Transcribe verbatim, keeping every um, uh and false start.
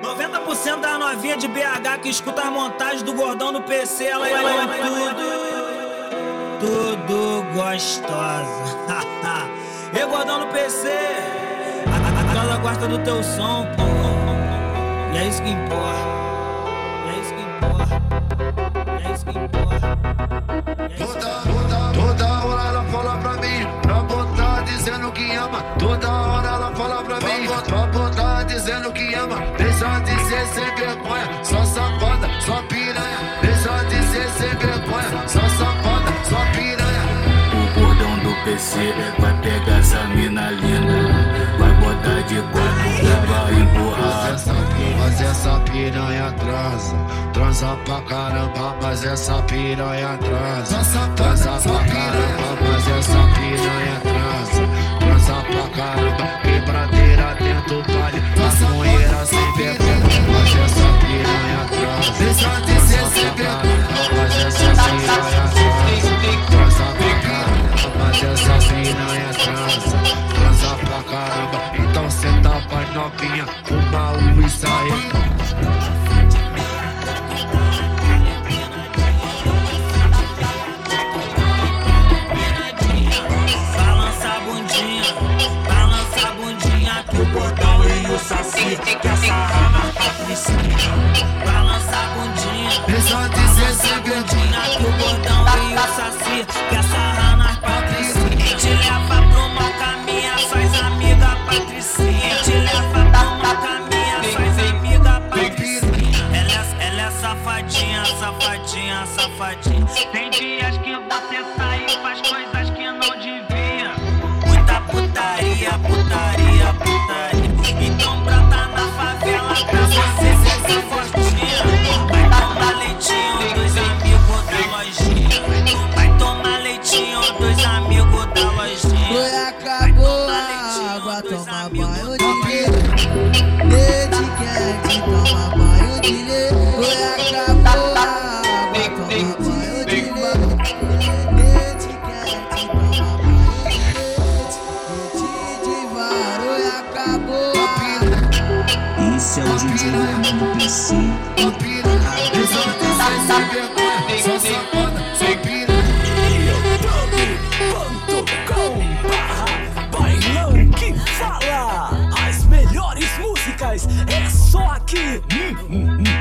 noventa por cento da novinha de B H que escuta as montagens do gordão do P C, ela é tudo, tudo gostosa. E gordão do P C, ela gosta do teu som, pô. E é isso que importa. E é isso que importa. E é isso que importa. É isso que importa. Toda hora ela fala pra mim, pra botar dizendo que ama. Toda hora ela fala pra mim, pra botar dizendo que ama. Deixa de ser sem vergonha, só safada, só piranha. Deixa de ser sem vergonha, só safada, só piranha. O gordão do P C vai pegar essa mina linda, vai botar de quatro e vai empurrar. Essa, mas essa piranha transa, transa pra caramba, mas essa piranha transa. Transa pra caramba, mas essa piranha transa. Transa pra caramba, quebradeira dentro do baile, maconheira sem vergonha, mas essa piranha transa. Deixa de ser sem vergonha, mas essa piranha transa. Transa pra caramba, mas essa piranha transa. Transa pra caramba, então senta pra novinha, fuma um e sai. Que essa rama patricinha balança a bundinha. Deixa de ser sem bundinha que o gordão e o saci que essa rama patricinha te leva pro uma caminha, faz amiga patricinha. Te leva pro uma caminha, faz amiga patricinha. Ela é, ela é safadinha, safadinha, safadinha. Tem dias que você sai e faz coisas que não devia. Muita putaria, putaria, putaria. Então brota na favela pra você ser essa fortinha. Vai tomar leitinho dos amigos da lojinha. Vai tomar leitinho dos amigos da lojinha. Foi, acabou a água, toma banho de leite. Leite quente, toma banho de leite. Foi, acabou a água, toma banho de leite. Leite quente, toma banho de leite. Leite de varo e acabou. Esse é o D J Herman do P C. Deixa de ser sem vergonha, só safada, só piranha. Bailão que fala, as melhores músicas é só aqui. Hum, hum, hum.